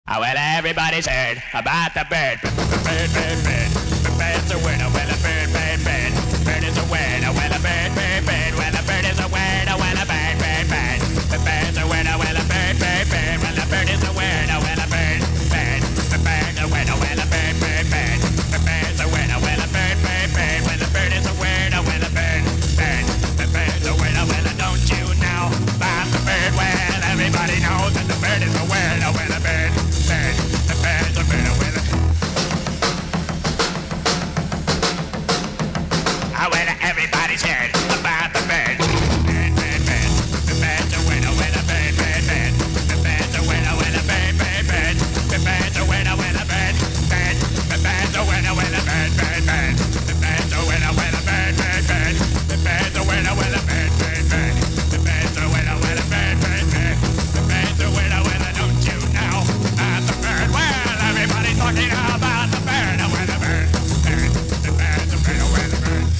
Well, everybody's heard about the bird. Bird, bird, bird. The bird's a word. Well, a bird, bird, bird. Bird is a word. Well, a bird, bird, bird. Well, a bird is a word. Well, a bird, bird, bird. The bird's a word. Well, a bird, bird, bird. Well, a bird is a word. Well, a bird, bird. The bird's a word. Well, a bird, bird, bird. The bird's a word. Well, a bird, bird, bird. Well, a bird is a word. Well, a bird, bird. The bird's a word. Well, don't you know about the bird? Well, everybody knows that the bird is a word. Well, a bird. The bird's a bird with it. Well, everybody's heard about the bird. Bird, bird, bird. The bird's a winner with a bird, bird, bird. The bird's a winner with a bird, bird, bird. The bird's a winner with a bird, bird. The bird's a winner with a bird, bird, bird. The bird's a winner with a bird, bird, bird. The bird's a winner with a bird, bird, bird. The bird's a winner with a bird, bird, bird. The bird's a winner with a don't you know about the bird? Well, everybody's talking about the bird, with a bird, bird. The bird's a winner with a bird.